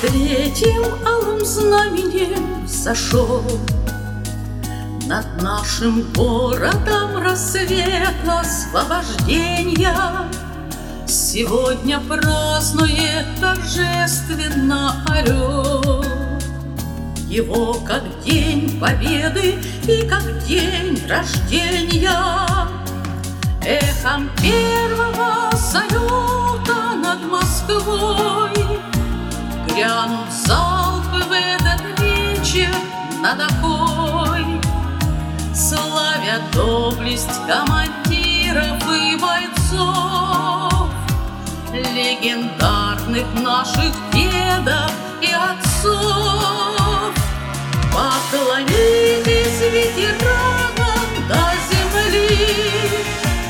третьим алым знаменем сошел над нашим городом рассвет освобождения. Сегодня празднует торжественно орел его как день победы и как день рождения. Эхом первого салюта над Москвой грянут залпы в этот вечер над Окой, славя доблесть командиров и бойцов, легендарных наших дедов и отцов. Поклонитесь ветеранам до земли,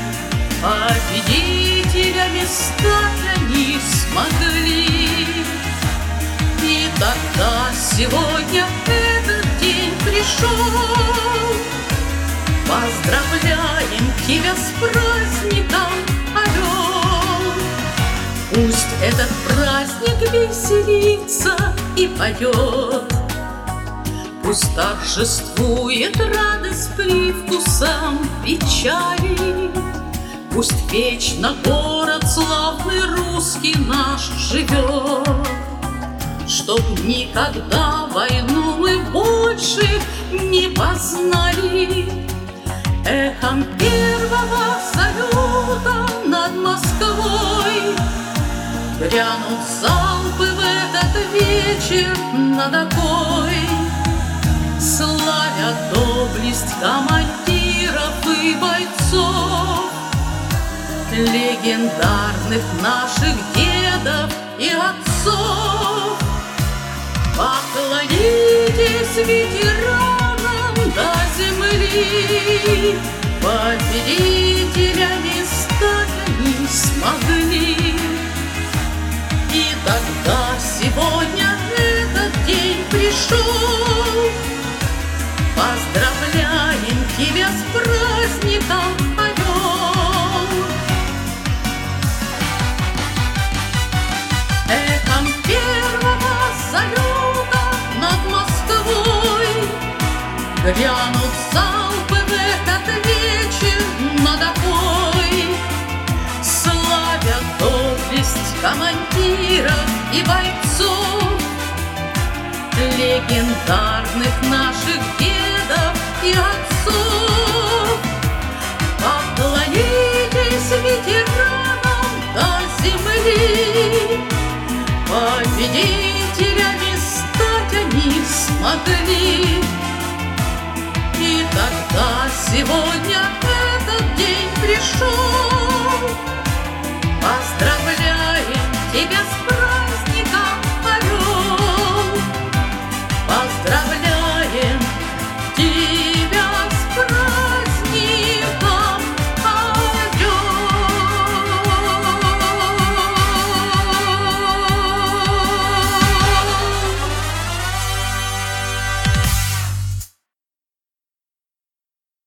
победителями стать они смогли. И тогда сегодня этот день пришел. Поздравляем тебя с праздником, орел! Пусть этот праздник веселится и поет, пусть торжествует радость с привкусом печали. Пусть вечно город славный русский наш живет, чтоб никогда войну мы больше не познали. Эхом первого салюта над Москвой грянут залпы в этот вечер над Окой, славя доблесть командиров и бойцов, легендарных наших дедов и отцов. Поклонитесь ветеранам до земли, победителями стать они смогли. И тогда сегодня этот день пришел. Поздравляем тебя с праздником, орел! Эхом первого салюта над Москвой грянут залпы в этот вечер над Окой, славя доблесть командиров и бойцов, легендарных наших дедов и отцов. Поклонитесь ветеранам до земли, победителями стать они смогли. И тогда сегодня